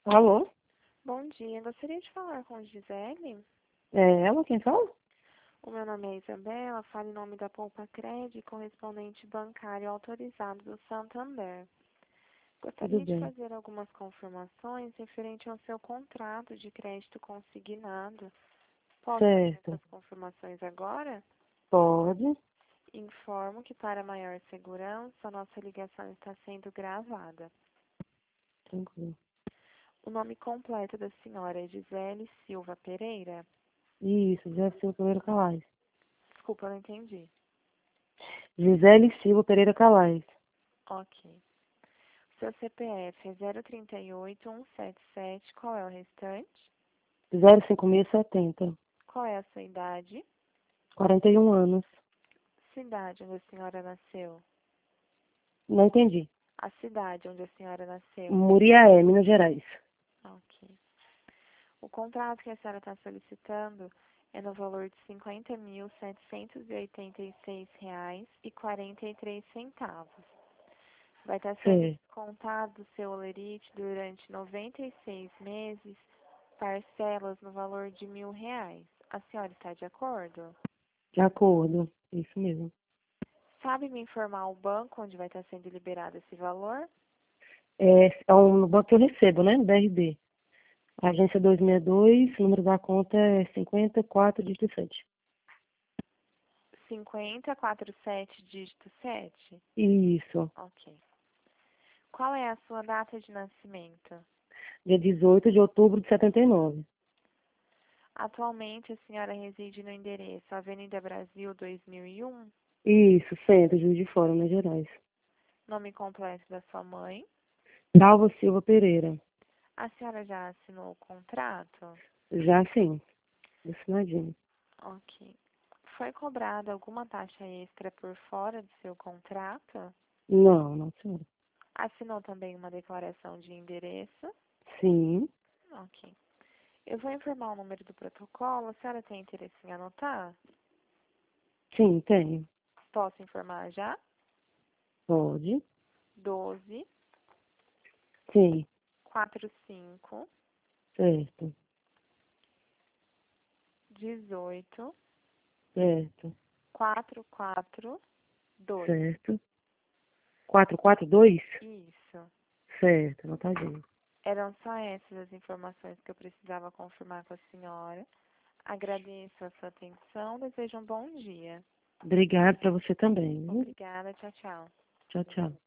Alô? Bom dia, gostaria de falar com Gisele. É ela quem fala? O meu nome é Isabela, falo em nome da Poupa Cred, correspondente bancário autorizado do Santander. Tudo Gostaria de bem. fazer algumas confirmações referente ao seu contrato de crédito consignado. Posso fazer Certo. essas confirmações agora? Pode. Informo que, para maior segurança, a nossa ligação está sendo gravada. Tranquilo. O nome completo da senhora é Gisele Silva Pereira? Isso, Gisele Silva Pereira Calais. Desculpa, eu não entendi. Gisele Silva Pereira Calais. Ok. Seu CPF é 038-177. Qual é o restante? 05670. Qual é a sua idade? 41 anos. Cidade onde a senhora nasceu? Não entendi. A cidade onde a senhora nasceu? Muriaé, Minas Gerais. Ok. O contrato que a senhora está solicitando é no valor de R$ 50.786,43. Vai estar sendo Certo. descontado do seu holerite durante 96 meses, parcelas no valor de R$ 1.000. A senhora está de acordo? De acordo. Isso mesmo. Sabe me informar o banco onde vai estar sendo liberado esse valor? É um banco que eu recebo, né? BRB. Agência 262, número da conta é 5417. 5047 dígito 7? Isso. Ok. Qual é a sua data de nascimento? Dia 18 de outubro de 79. Atualmente a senhora reside no endereço Avenida Brasil 2001? Isso, centro, Juiz de Fora, Minas Gerais. Nome completo da sua mãe? Dalva Silva Pereira. A senhora já assinou o contrato? Já sim, assinadinho. Ok. Foi cobrada alguma taxa extra por fora do seu contrato? Não, não, senhora. Assinou também uma declaração de endereço? Sim, Ok. Eu vou informar o número do protocolo. A senhora tem interesse em anotar? sim, tenho. Posso informar já? Pode. 12 Sim, 45 certo, 18 certo, 442. certo. 442. Isso. Certo, anotadinho. Eram só essas as informações que eu precisava confirmar com a senhora. Agradeço a sua atenção. Desejo um bom dia. Obrigada para você também, viu? Obrigada. Tchau, tchau. Tchau, tchau.